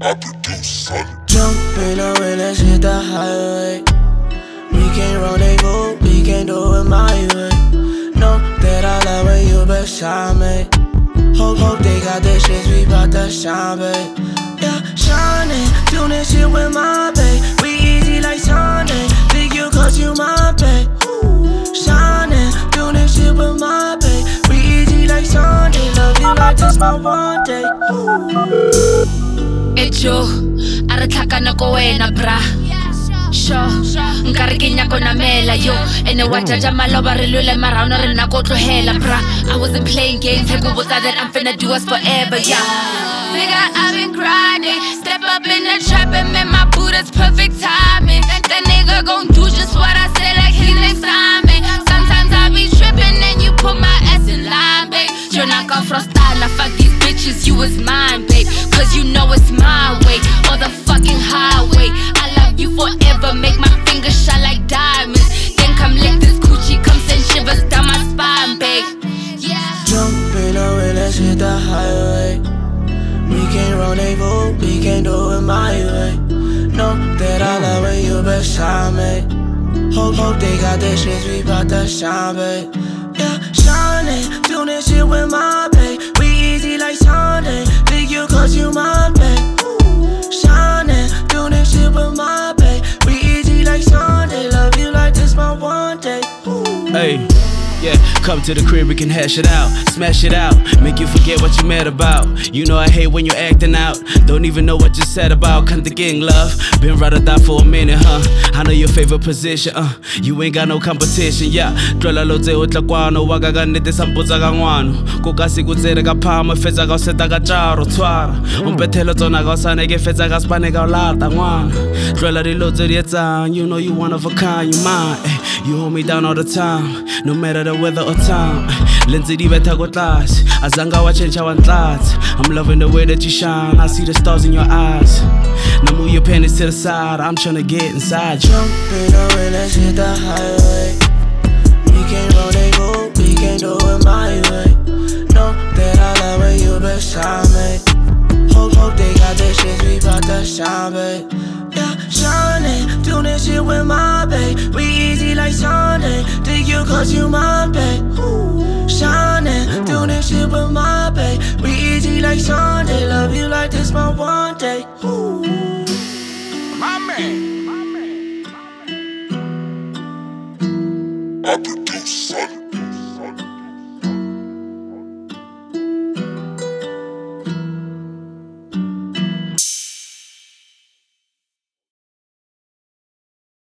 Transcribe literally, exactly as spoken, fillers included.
I produce, son. Jump in the way, let's hit the highway. We can't rendezvous, we can't do it my way. Know that I love when you beside me. Hope, hope they got the shit, we bout to shine, babe. Yeah, shining, doing this shit with my babe. We easy like Sunday, think you cause you my babe. Shining, doing this shit with my babe. We easy like Sunday, love you like this my one day. Ejo, ara tlhakana ko wena bra. Sure, nkare ke nyako namela yo. Ene wa jaja maloba re lwele marano re nna ko tlohela bra. I wasn't playing games, hey go that I'm finna do us forever, yeah. Nigga, I've been grinding. Step up in the trap and make my boot, that's perfect timing. That nigga gon' do just what I say like he's next time, babe. Sometimes I be tripping and you put my ass in line, babe. You're not gon' frost out, now fuck these bitches, you was mine, babe. Cause you know it's my way, or the fucking highway. I love you forever, make my fingers shine like diamonds. Then come lick this coochie, come send shivers down my spine, babe. Yeah. Jump in the way, let's hit the highway. We can't rendezvous, we can't do it my way. Know that I love when you beside me. Hope, hope they got the shit, we bout to shine, babe. Yeah, shining, doing this shit with my babe. We easy like Sunday, think you cause you my babe. Shining, doing this shit with my babe. We easy like Sunday, love you like this my one day. Hey, yeah, come to the crib, we can hash it out, smash it out, make you forget what you mad about. You know I hate when you're acting out, don't even know what you said about. Come the gang, love, been right or die for a minute, huh? I know your favorite position, uh, you ain't got no competition, yeah. Dwela lo tse o tla kwano, wa ka ka nnete sa mpotsa ka ngwano. Ko ka se go tsere ka phama, fetsa ka o seta ka tjaro, tshwara. O mpethelo tsona ka o sane ke fetsa ka spane ka o lata ngwana. Dwela dilo tse di etsang, you know you one of a kind, you mine, eh. You hold me down all the time, no matter the weather or time. Lenzi di beta go tlase, azanga wa change wa ntlatse. I'm loving the way that you shine, I see the stars in your eyes. Now move your panties to the side, I'm tryna get inside you. Jump in the way, let's hit the highway. We can't rendezvous, we can't do it my way. Know that I love when you beside me. Hope, hope they got the shit, we bout to shine, babe. Yeah, shining, doing this shit with my babe. We easy like Sunday, think you cause you my babe. Shining, doing this shit with my babe. We easy like Sunday, love you like this my one day. My man. I produce, son.